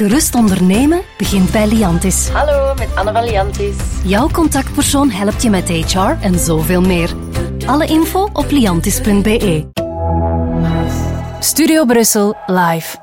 Gerust ondernemen begint bij Liantis. Hallo, met Anne van Liantis. Jouw contactpersoon helpt je met HR en zoveel meer. Alle info op liantis.be. Studio Brussel live.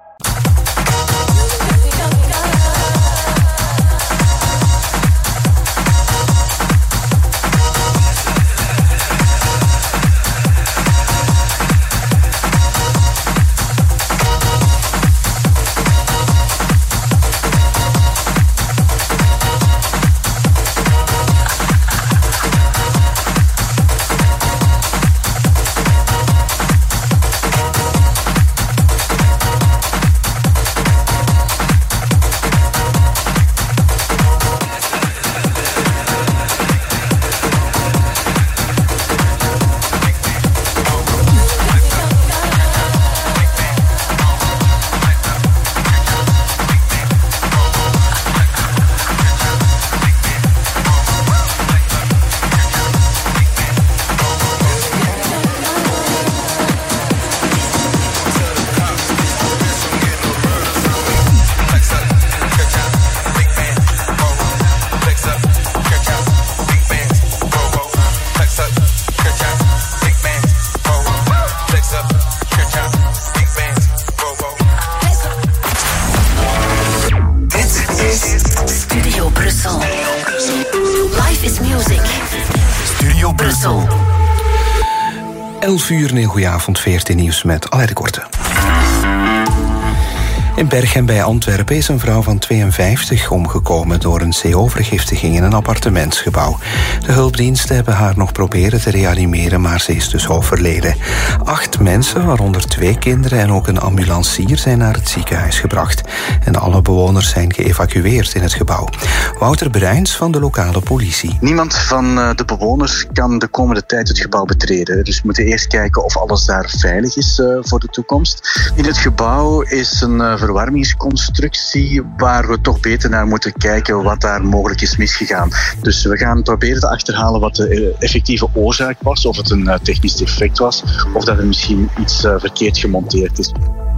Brussel. 11 uur en een goeie avond, VRT Nieuws met Alain de Korte. In Berchem bij Antwerpen is een vrouw van 52 omgekomen door een CO-vergiftiging in een appartementsgebouw. De hulpdiensten hebben haar nog proberen te reanimeren, maar ze is dus overleden. 8 mensen, waaronder 2 kinderen en ook een ambulancier, zijn naar het ziekenhuis gebracht. En alle bewoners zijn geëvacueerd in het gebouw. Wouter Bruins van de lokale politie. Niemand van de bewoners kan de komende tijd het gebouw betreden. Dus we moeten eerst kijken of alles daar veilig is voor de toekomst. In het gebouw is een verwarmingsconstructie waar we toch beter naar moeten kijken wat daar mogelijk is misgegaan. Dus we gaan proberen te achterhalen wat de effectieve oorzaak was, of het een technisch defect was, of dat er misschien iets verkeerd gemonteerd is.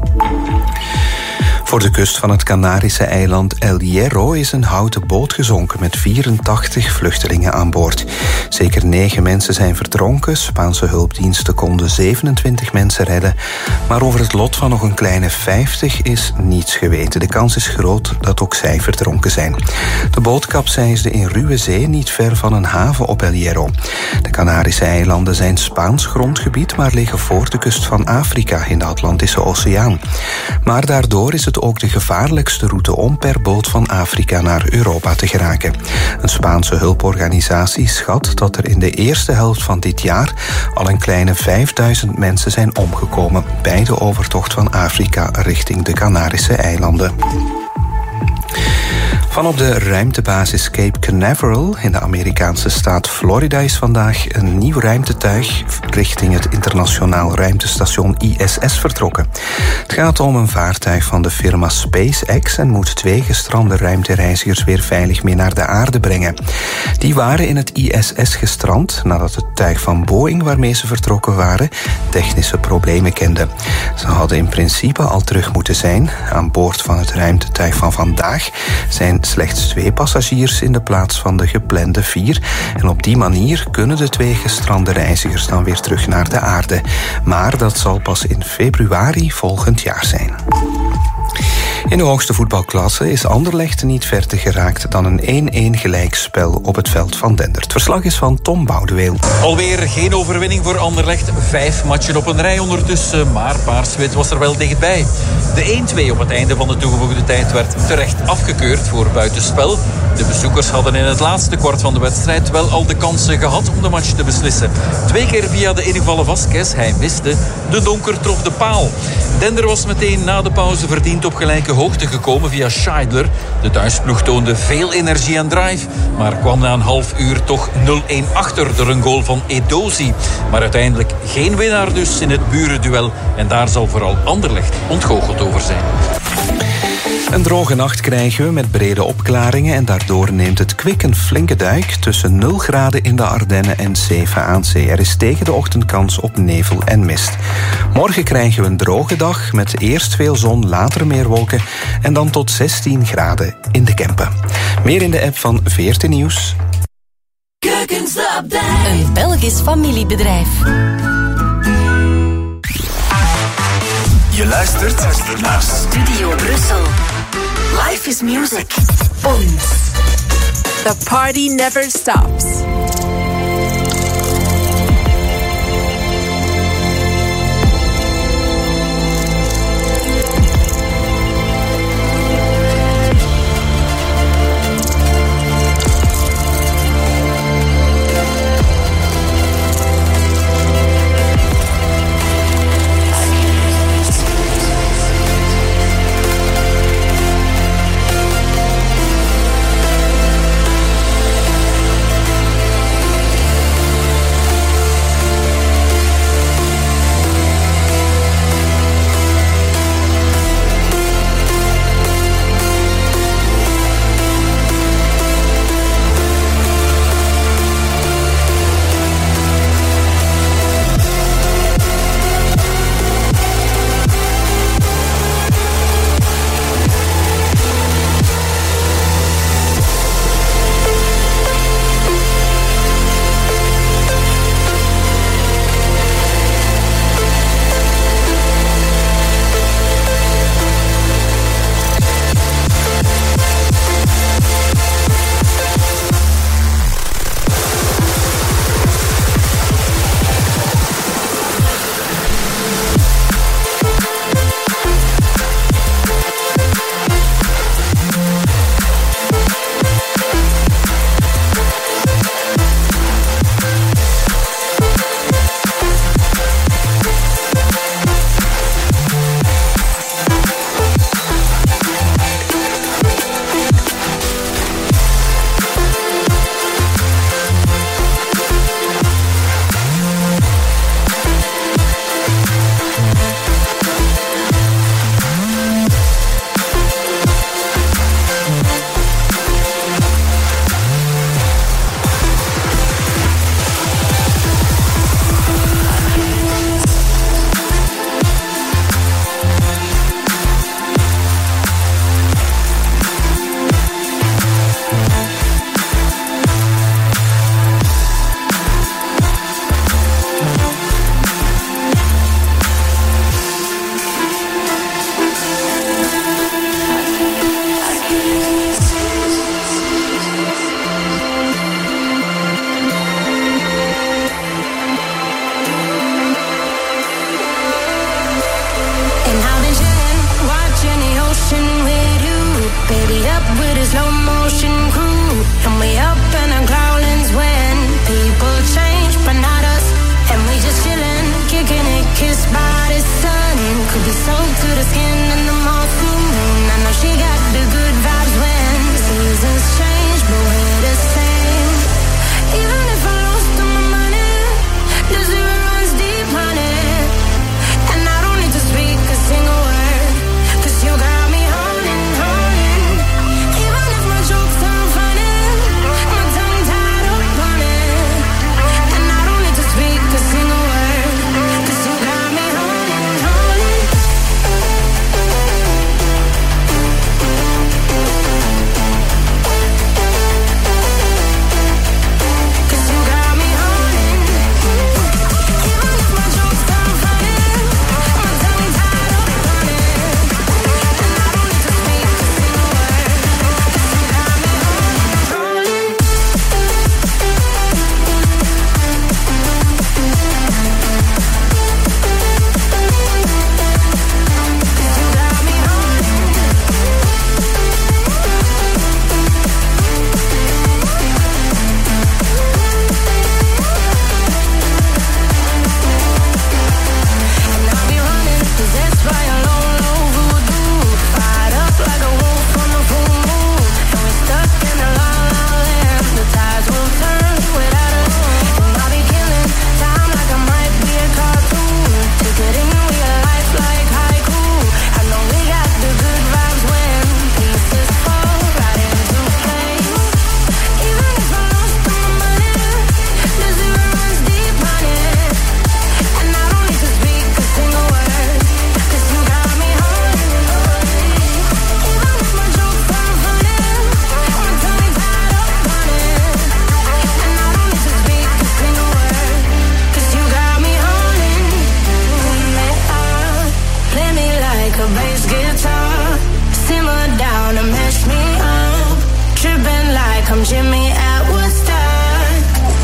Voor de kust van het Canarische eiland El Hierro is een houten boot gezonken met 84 vluchtelingen aan boord. Zeker 9 mensen zijn verdronken. Spaanse hulpdiensten konden 27 mensen redden. Maar over het lot van nog een kleine 50 is niets geweten. De kans is groot dat ook zij verdronken zijn. De boot kapseisde in ruwe zee niet ver van een haven op El Hierro. De Canarische eilanden zijn Spaans grondgebied, maar liggen voor de kust van Afrika in de Atlantische Oceaan. Maar daardoor is het ook de gevaarlijkste route om per boot van Afrika naar Europa te geraken. Een Spaanse hulporganisatie schat dat er in de eerste helft van dit jaar al een kleine 5000 mensen zijn omgekomen bij de overtocht van Afrika richting de Canarische eilanden. Van op de ruimtebasis Cape Canaveral in de Amerikaanse staat Florida is vandaag een nieuw ruimtetuig richting het internationaal ruimtestation ISS vertrokken. Het gaat om een vaartuig van de firma SpaceX en moet 2 gestrande ruimtereizigers weer veilig mee naar de aarde brengen. Die waren in het ISS gestrand nadat het tuig van Boeing waarmee ze vertrokken waren technische problemen kende. Ze hadden in principe al terug moeten zijn. Aan boord van het ruimtetuig van vandaag zijn slechts 2 passagiers in de plaats van de geplande 4. En op die manier kunnen de 2 gestrande reizigers dan weer terug naar de aarde. Maar dat zal pas in februari volgend jaar zijn. In de hoogste voetbalklasse is Anderlecht niet verder geraakt dan een 1-1 gelijkspel op het veld van Dender. Het verslag is van Tom Boudeweel. Alweer geen overwinning voor Anderlecht. 5 matchen op een rij ondertussen, maar Paars-Wit was er wel dichtbij. De 1-2 op het einde van de toegevoegde tijd werd terecht afgekeurd voor buitenspel. De bezoekers hadden in het laatste kwart van de wedstrijd wel al de kansen gehad om de match te beslissen. 2 keer via de ingevallen Vasquez, hij miste. De Donker trof de paal. Dender was meteen na de pauze verdiend op gelijke hoogte gekomen via Scheidler. De thuisploeg toonde veel energie en drive, maar kwam na een half uur toch 0-1 achter door een goal van Edozi. Maar uiteindelijk geen winnaar dus in het burenduel en daar zal vooral Anderlecht ontgoocheld over zijn. Een droge nacht krijgen we met brede opklaringen en daardoor neemt het kwik een flinke duik tussen 0 graden in de Ardennen en 7 aan zee. Er is tegen de ochtend kans op nevel en mist. Morgen krijgen we een droge dag met eerst veel zon, later meer wolken en dan tot 16 graden in de Kempen. Meer in de app van VRT Nieuws. Een Belgisch familiebedrijf. Je luistert naar Studio Brussel. Life is music. Ons. The party never stops. My come Jimmy at Woodstock.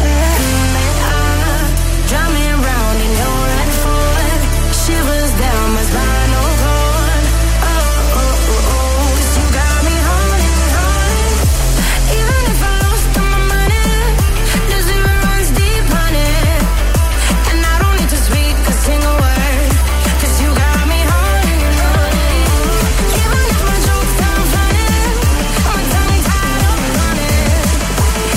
Drive me around in your red Ford, shivers down my spinal cord. Oh, oh, oh, oh, 'cause you got me haunting. Even if I lost all my money, the zero runs deep, honey. And I don't need to speak a single word, 'cause you got me haunting. Even if my jokes sound funny, my tongue tied up on it.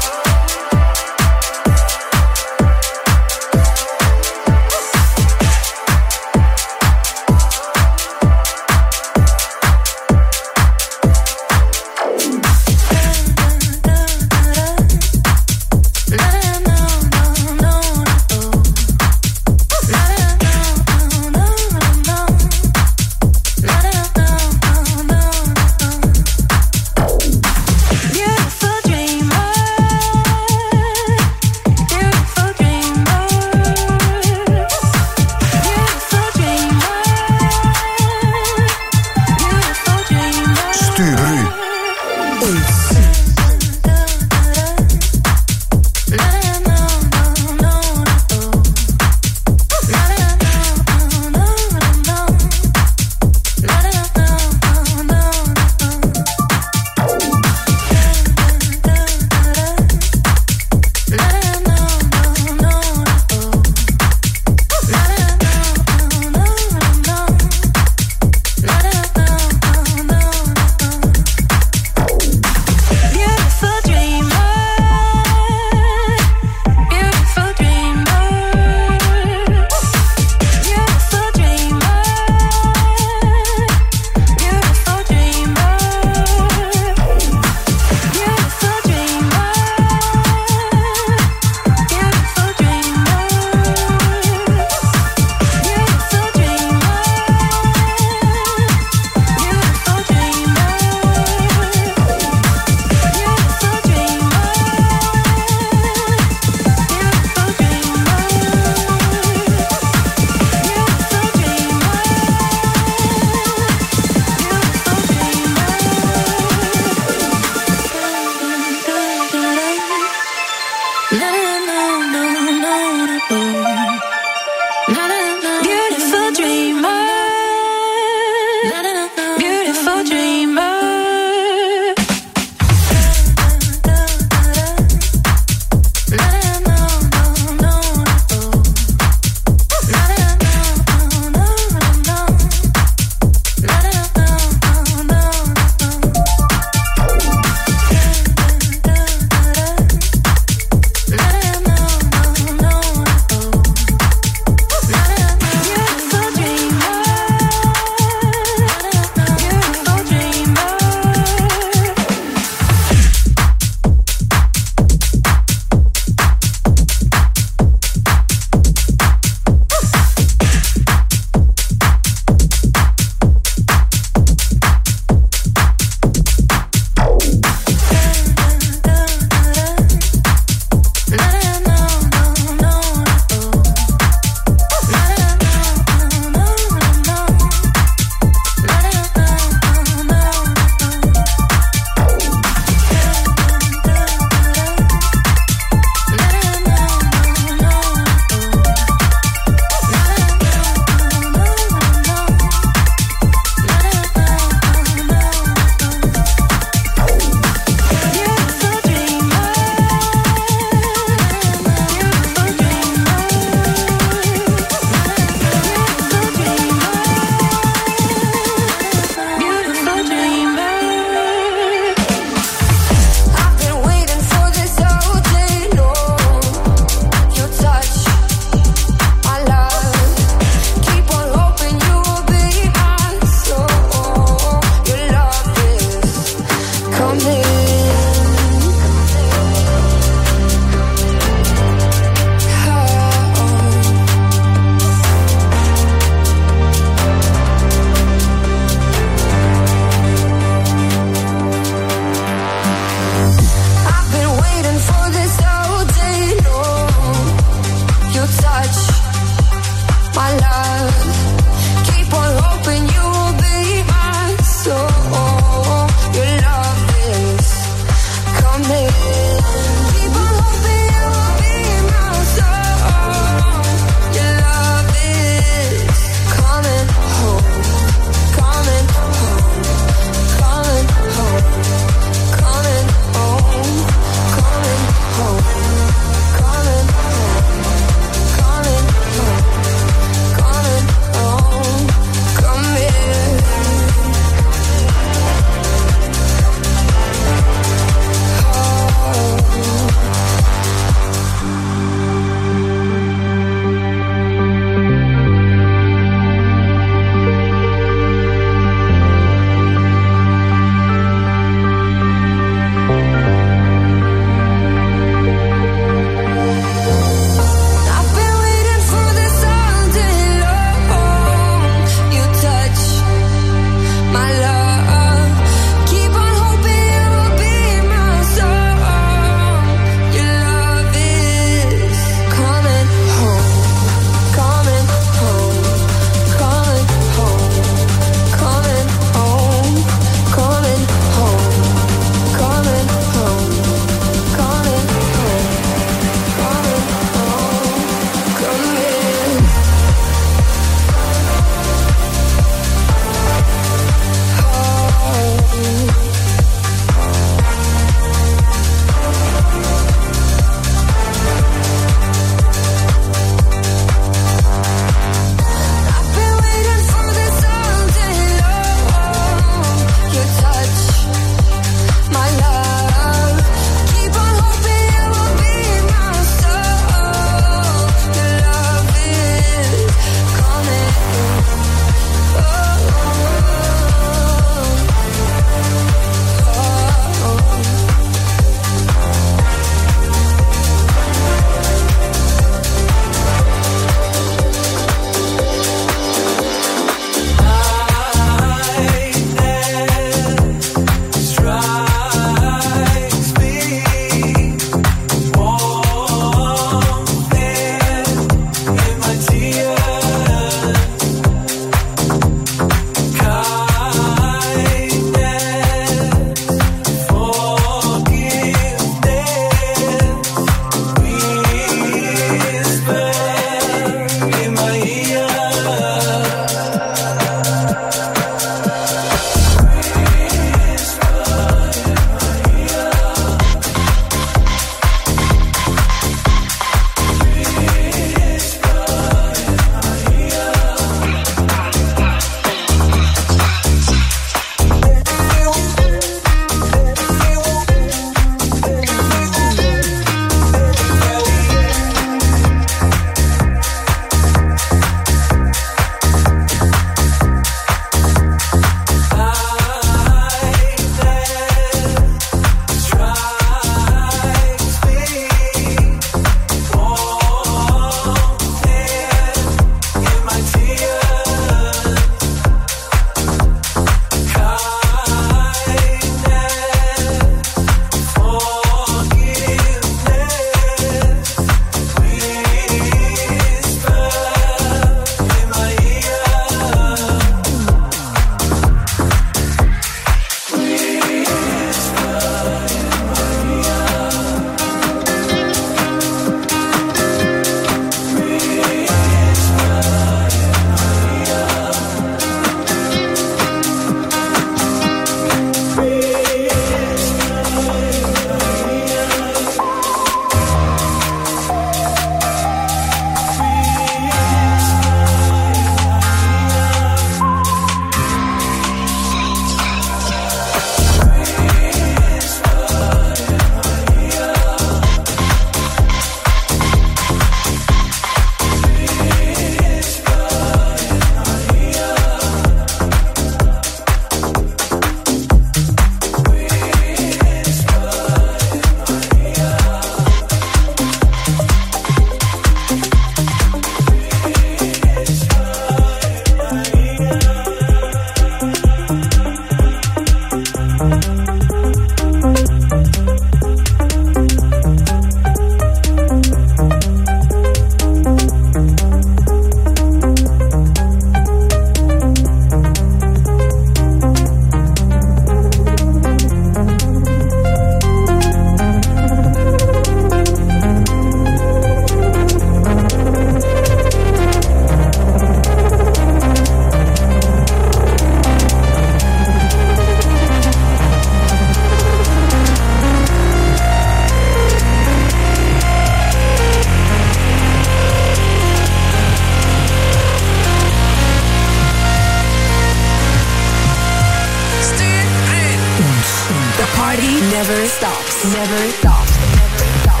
never stops. Never stops. Never stops.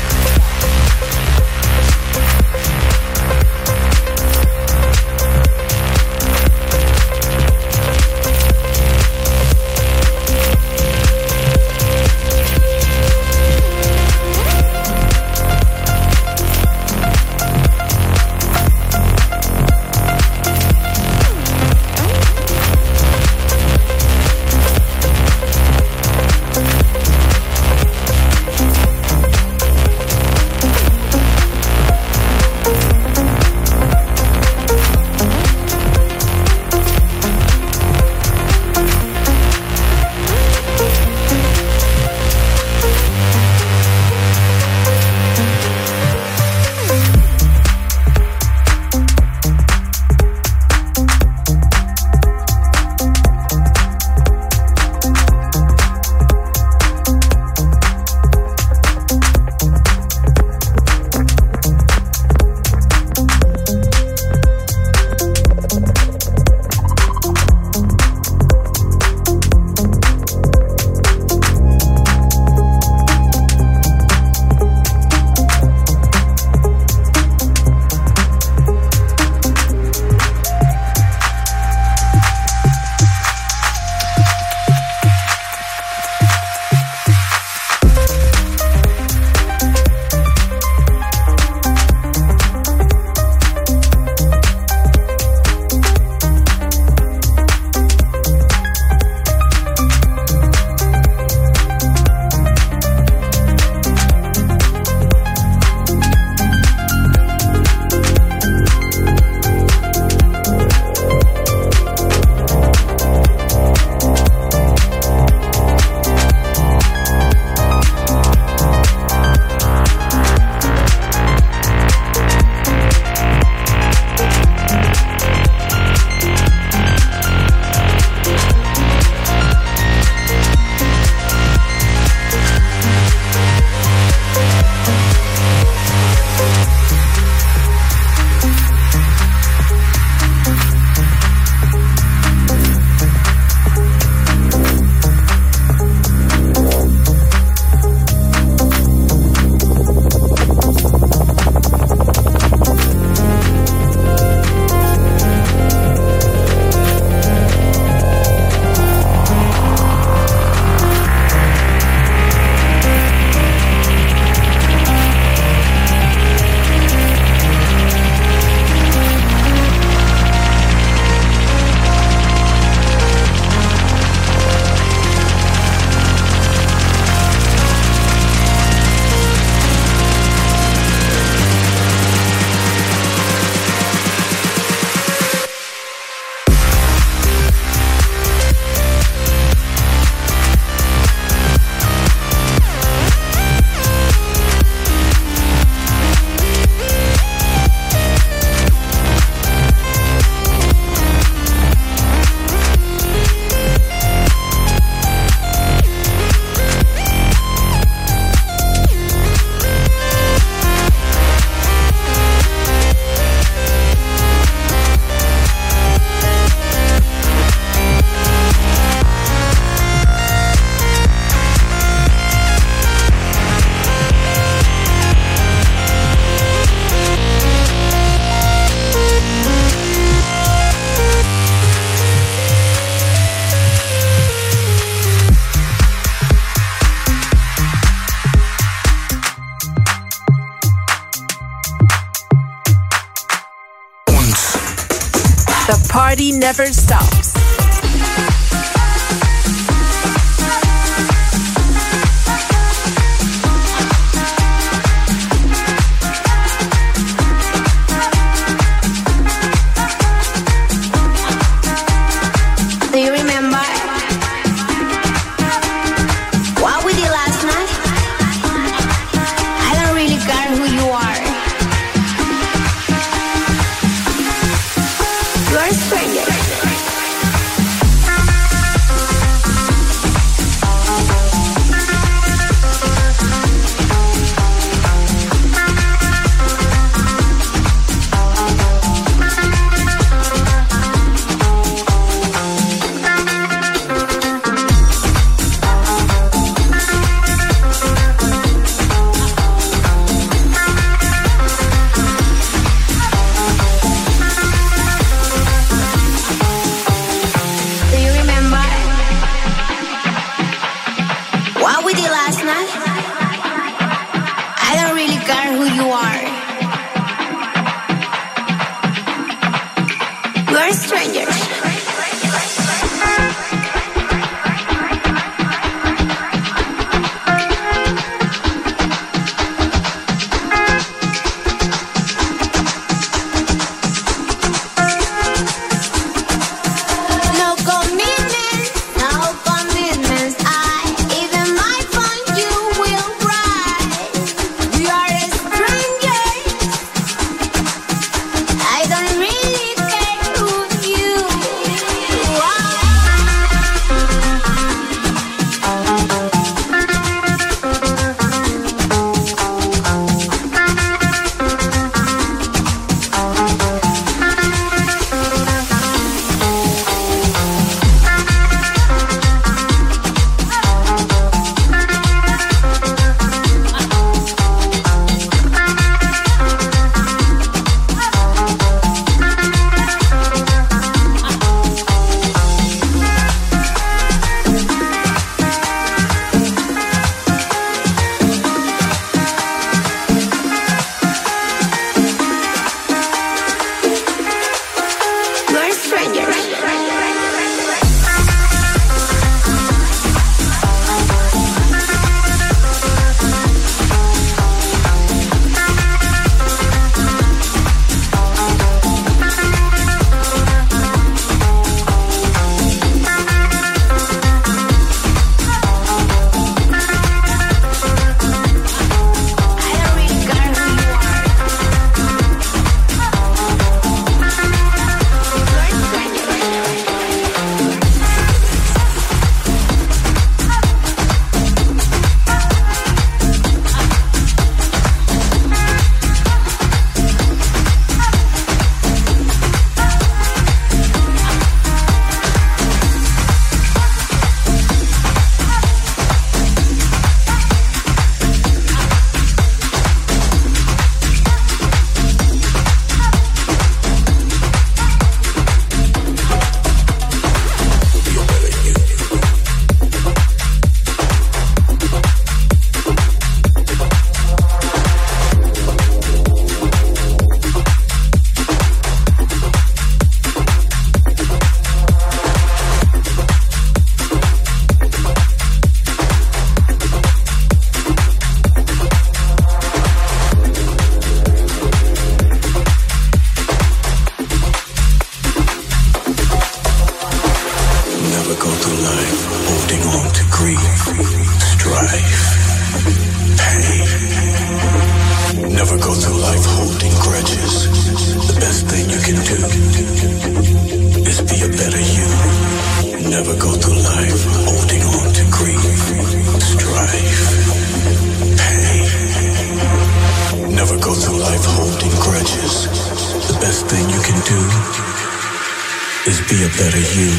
The party never stops. Do you remember what we did last night? I don't really care who you are. You're a stranger. can do is be a better you. Never go through life holding on to grief, strife, pain. Never go through life holding grudges. The best thing you can do is be a better you.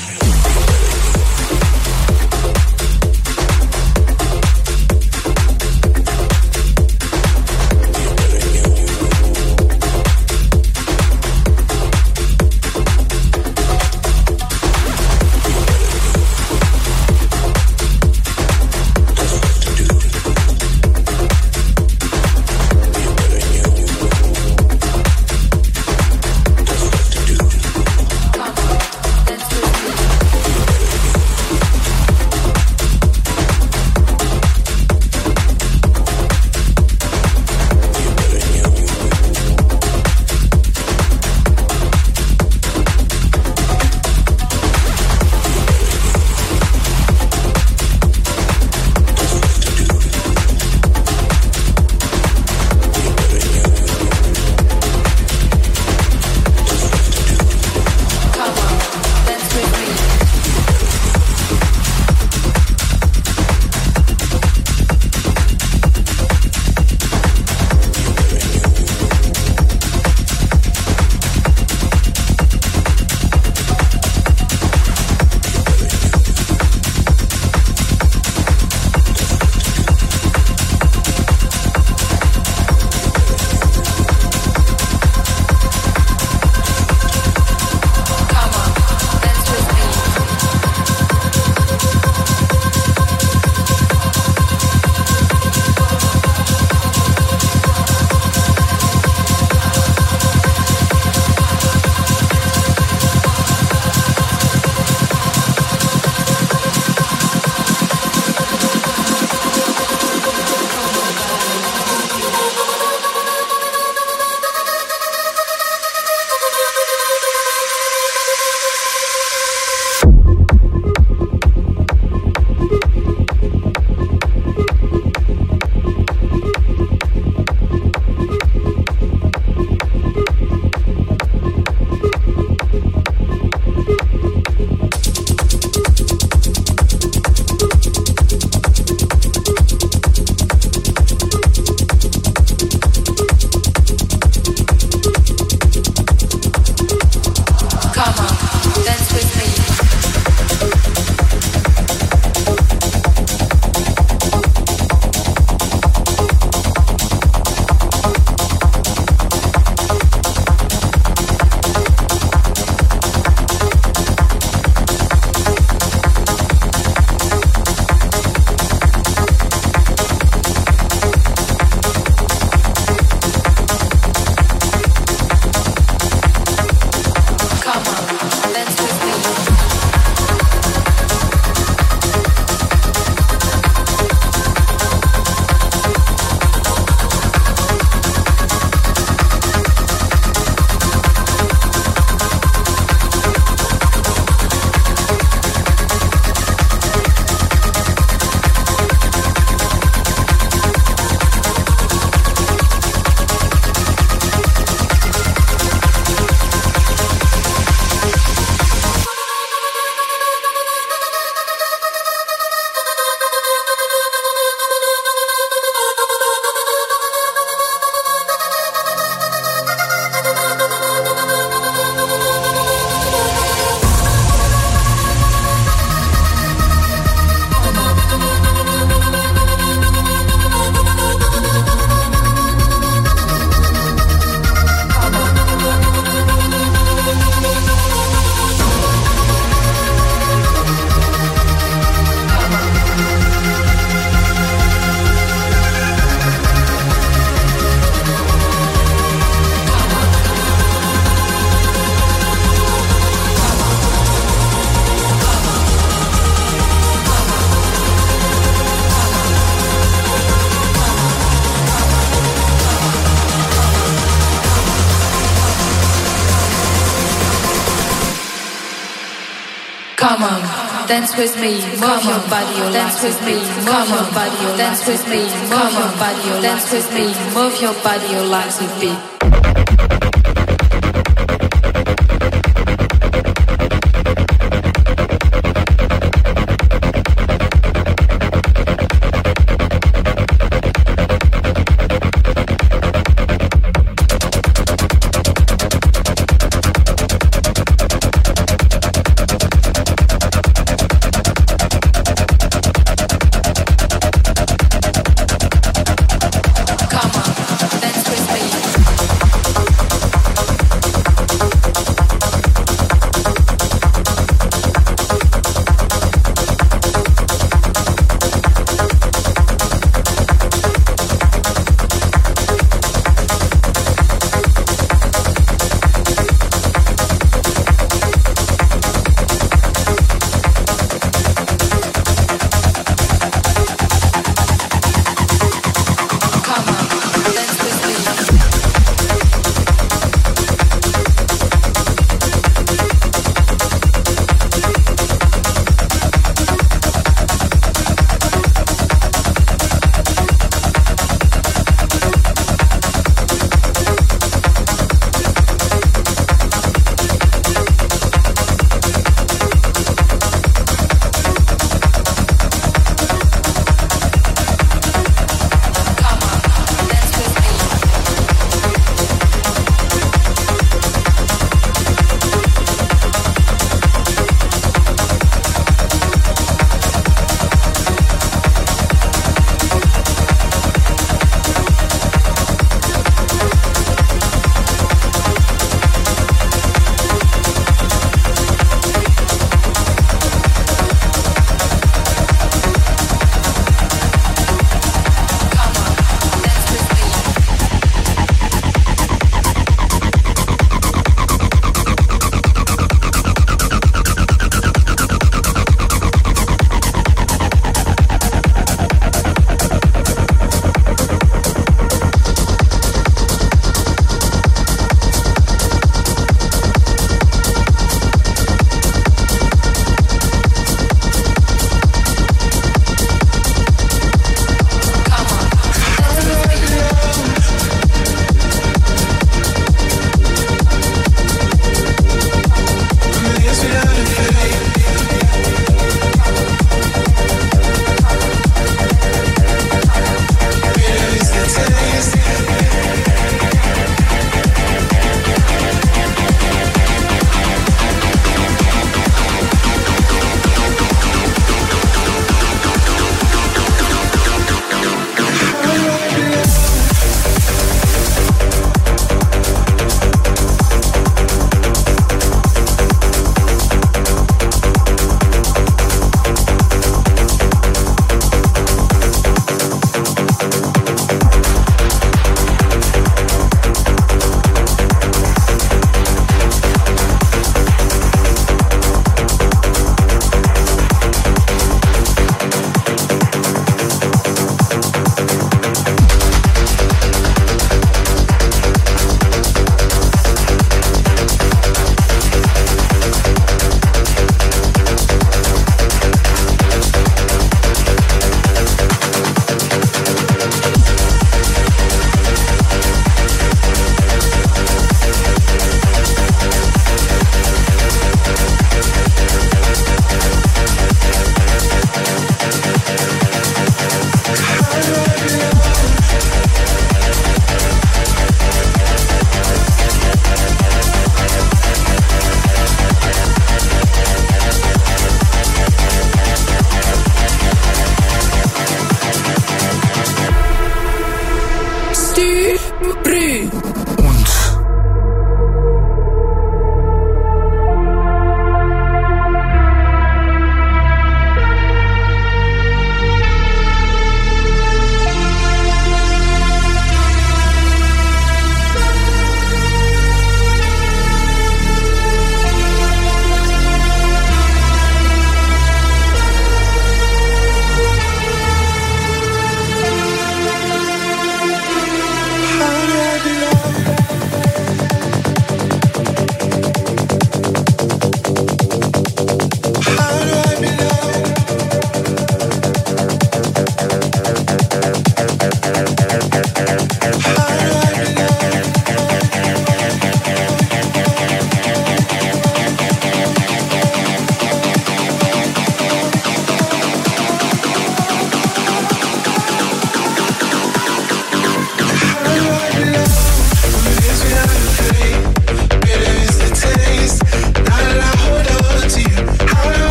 Come on, dance with me, move your body, dance with me, move your body, dance with me, move your body, dance with me, move your body, your legs will beat.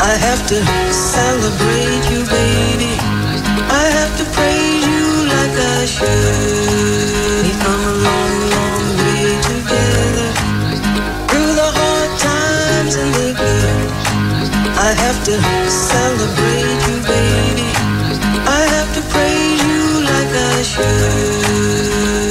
I have to celebrate you, baby. I have to praise you like I should. We've come a long, long way together, through the hard times and the good. I have to celebrate you, baby. I have to praise you like I should.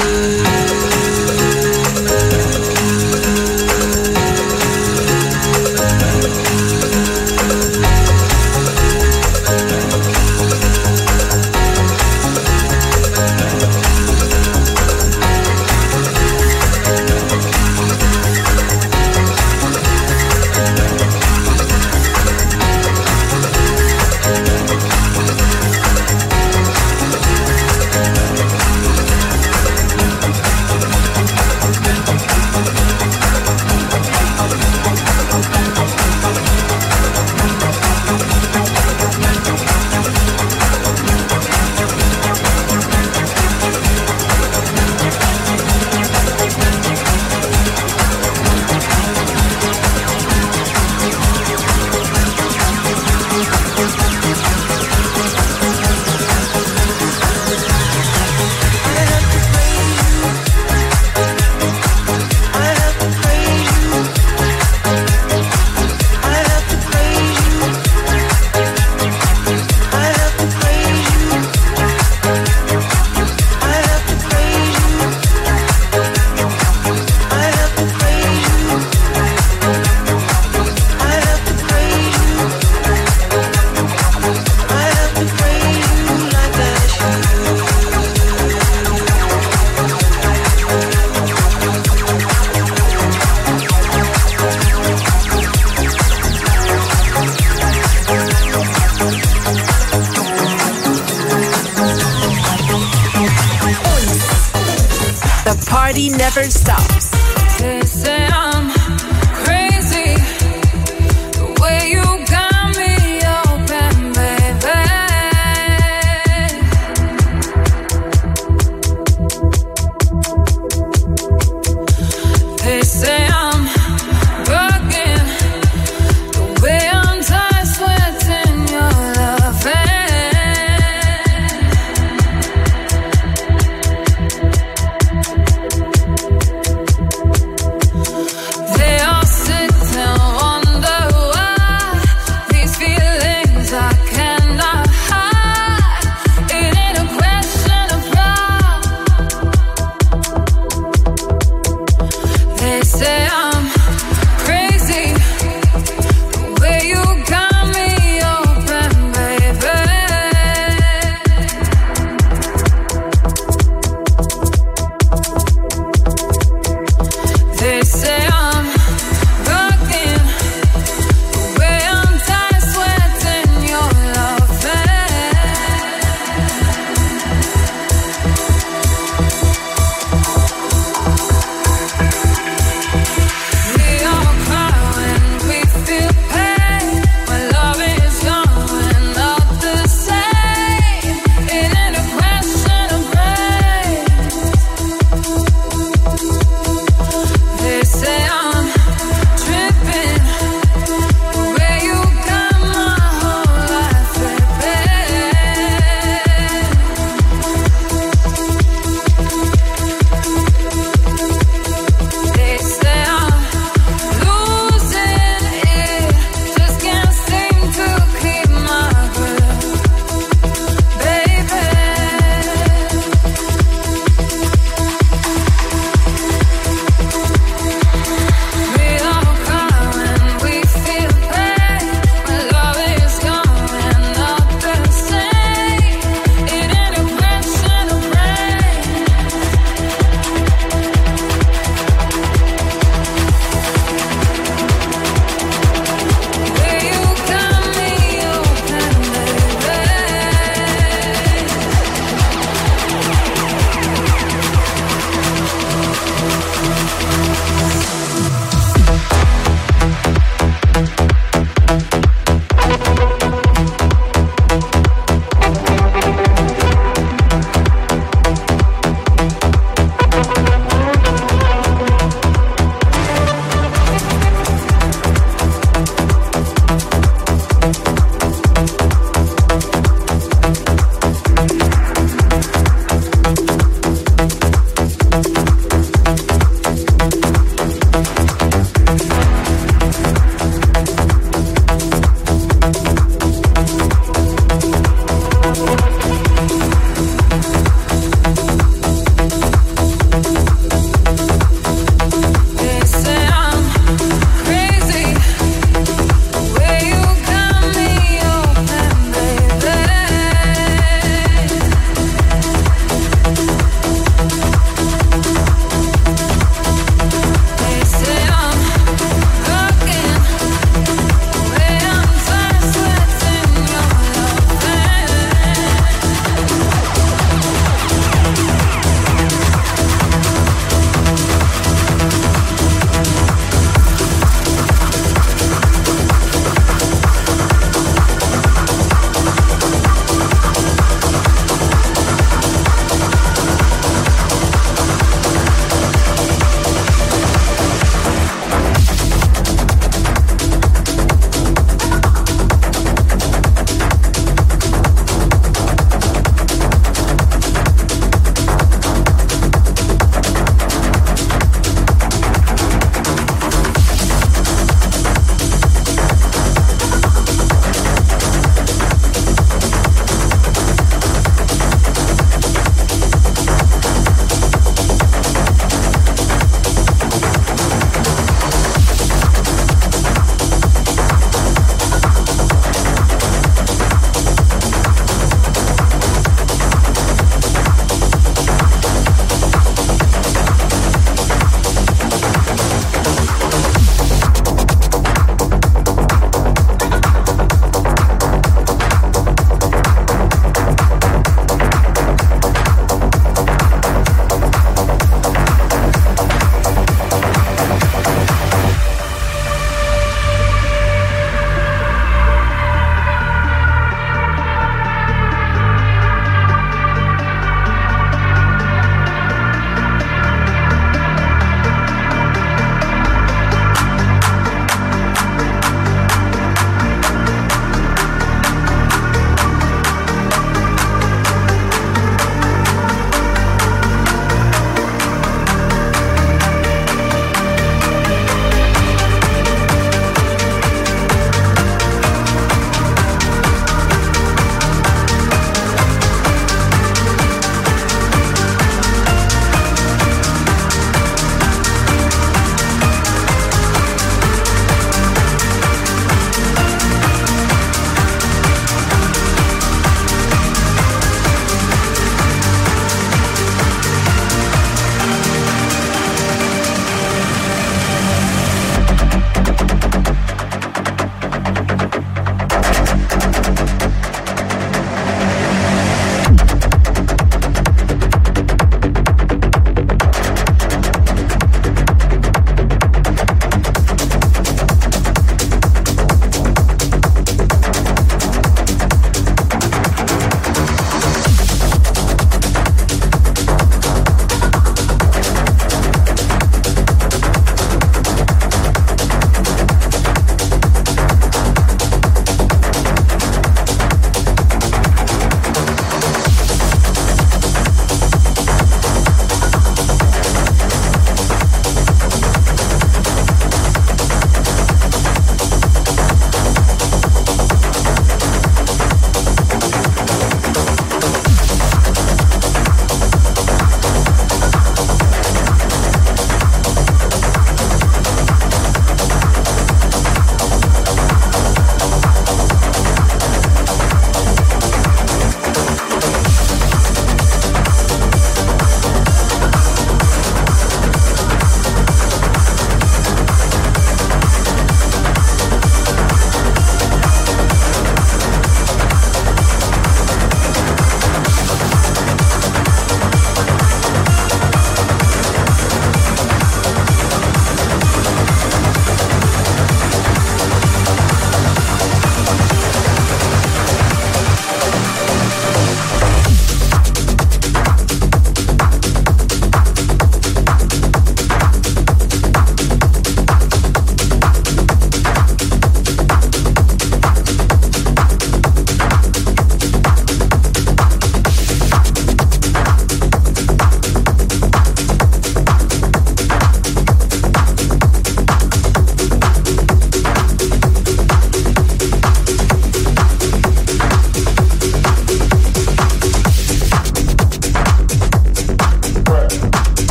Never stops. They say I'm crazy, the way you got me open, baby. They say I'm bugging, the way I'm tired, sweating your loving.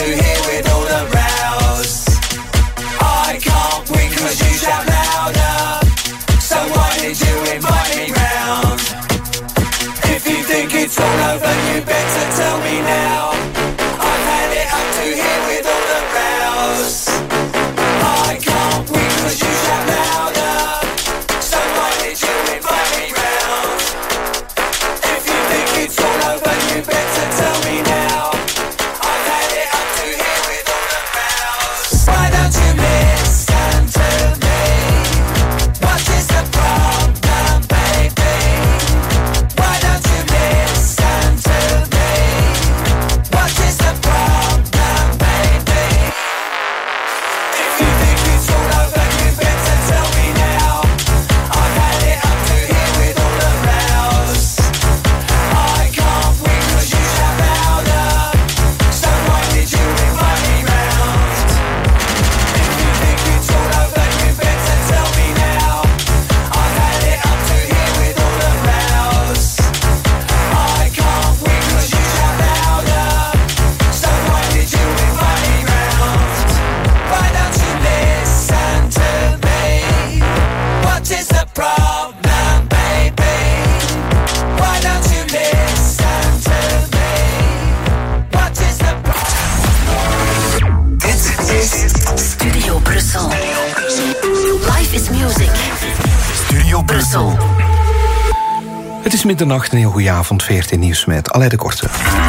to hear with all the rows. I can't win 'cause you shout louder. So why did you invite me round? If you think it's all over, you better tell me now. I've had it up to here with all the rows. I can't win 'cause you shout louder. So why did you invite me round? If you think it's all over, you better tell me now. I've had it up to here with all the rows. Why don't you listen to me? What is the problem, baby? Why don't you listen to me? What is the problem, baby? If you think it's all over, you better tell me now. I've had it up to here with all the rows. I can't win 'cause you shout louder. So why did you invite me round? If you think it's all over, you better tell me now. I've had it up to here with all the rows. I can't win 'cause you shout louder. So why did you invite me round? Why don't you listen to me? What is the problem, baby? Why don't you listen to me? What is the problem? Dit is Studio Brussel. Life is music. Studio Brussel. Het is middernacht en een heel goede avond. 14 nieuws met Alain de Korte.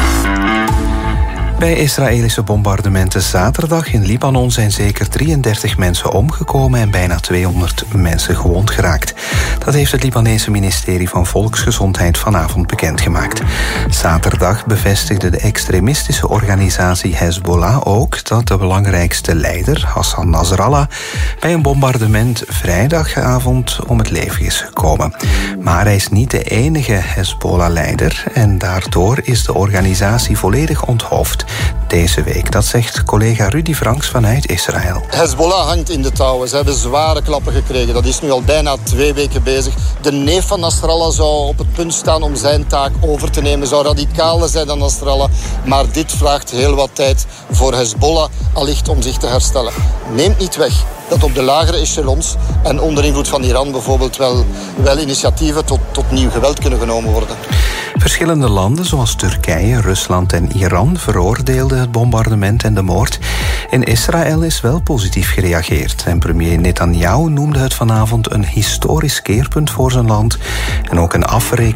Bij Israëlische bombardementen zaterdag in Libanon zijn zeker 33 mensen omgekomen en bijna 200 mensen gewond geraakt. Dat heeft het Libanese ministerie van Volksgezondheid vanavond bekendgemaakt. Zaterdag bevestigde de extremistische organisatie Hezbollah ook dat de belangrijkste leider, Hassan Nasrallah, bij een bombardement vrijdagavond om het leven is gekomen. Maar hij is niet de enige Hezbollah-leider en daardoor is de organisatie volledig onthoofd deze week. Dat zegt collega Rudy Franks vanuit Israël. Hezbollah hangt in de touwen. Ze hebben zware klappen gekregen. Dat is nu al bijna 2 weken bezig. De neef van Nasrallah zou op het punt staan om zijn taak over te nemen. Zou radicaler zijn dan Nasrallah. Maar dit vraagt heel wat tijd voor Hezbollah allicht om zich te herstellen. Neemt niet weg dat op de lagere echelons en onder invloed van Iran bijvoorbeeld wel initiatieven tot nieuw geweld kunnen genomen worden. Verschillende landen zoals Turkije, Rusland en Iran veroordeelden het bombardement en de moord. In Israël is wel positief gereageerd en premier Netanyahu noemde het vanavond een historisch keerpunt voor zijn land en ook een afrekening